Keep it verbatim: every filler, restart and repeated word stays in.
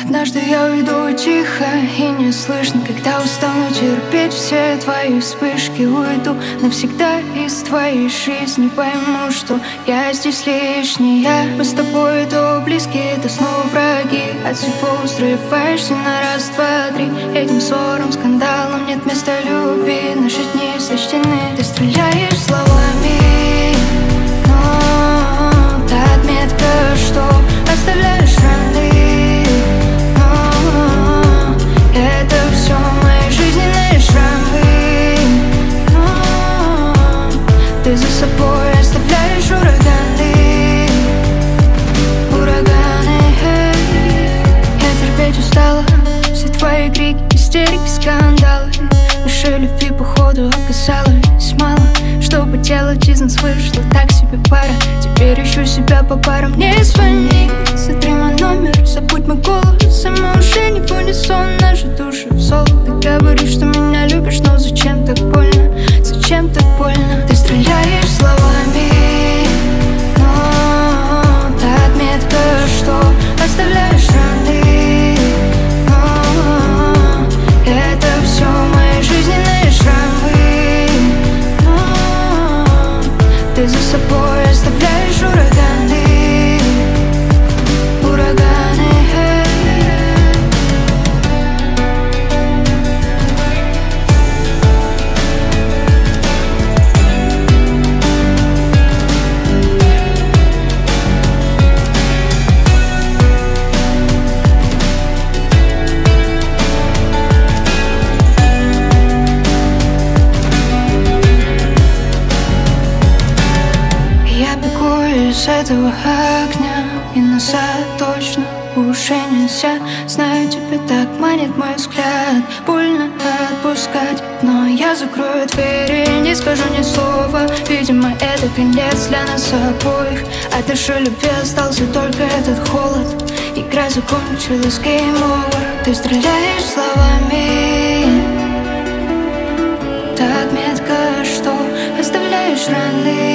Однажды я уйду тихо и не слышно, когда устану терпеть все твои вспышки. Уйду навсегда из твоей жизни, пойму, что я здесь лишняя. Мы с тобой то близкие, то снова враги. От всего взрываешься на раз, два, три. Этим ссорам, скандалам нет места любви. Наши дни сочтены, ты стреляешь словами, но та отметка, что оставляешь раны. Это все мои жизненные шрамы, но ты за собой оставляешь ураганы. Ураганы, я терпеть устала все твои крики, истерики, скандалы. Нашей любви походу оказалось мало, чтобы делать из нас вышло так себе пара. Теперь ищу себя по парам, не звони, сотри мой номер, забудь мой голос, а мы уже не в унисон, наши души в соло. Ты говоришь, что меня любишь, но зачем так больно, зачем так больно? Ты стреляешь словами, но та отметка, что оставляешь раны, но это все мои жизненные шрамы, но ты за собой оставляешь ураганы. Ураганы. Я бегу из этого огня, и назад точно уже нельзя. Знаю, тебе так манит мой взгляд, больно отпускать, но я закрою двери, не скажу ни слова. Видимо, это конец для нас обоих. От нашей любви остался только этот холод. Игра закончилась, game over. Ты стреляешь словами, та отметка, что оставляешь раны.